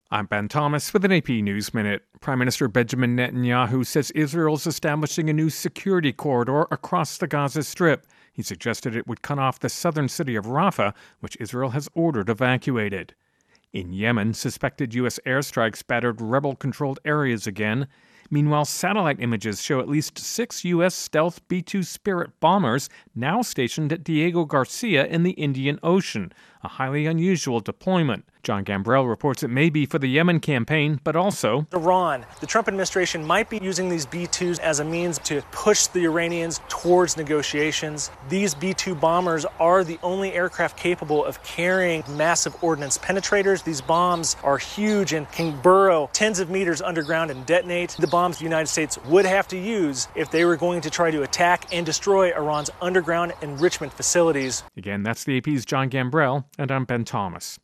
I'm Ben Thomas with an AP News Minute. Prime Minister Benjamin Netanyahu says Israel is establishing a new security corridor across the Gaza Strip. He suggested it would cut off the southern city of Rafah, which Israel has ordered evacuated. In Yemen, suspected U.S. airstrikes battered rebel-controlled areas again. Meanwhile, satellite images show at least 6 U.S. stealth B-2 Spirit bombers now stationed at Diego Garcia in the Indian Ocean, a highly unusual deployment. John Gambrell reports it may be for the Yemen campaign, but also Iran. The Trump administration might be using these B-2s as a means to push the Iranians towards negotiations. These B-2 bombers are the only aircraft capable of carrying massive ordnance penetrators. These bombs are huge and can burrow tens of meters underground and detonate. The bombs the United States would have to use if they were going to try to attack and destroy Iran's underground enrichment facilities. Again, that's the AP's John Gambrell, and I'm Ben Thomas.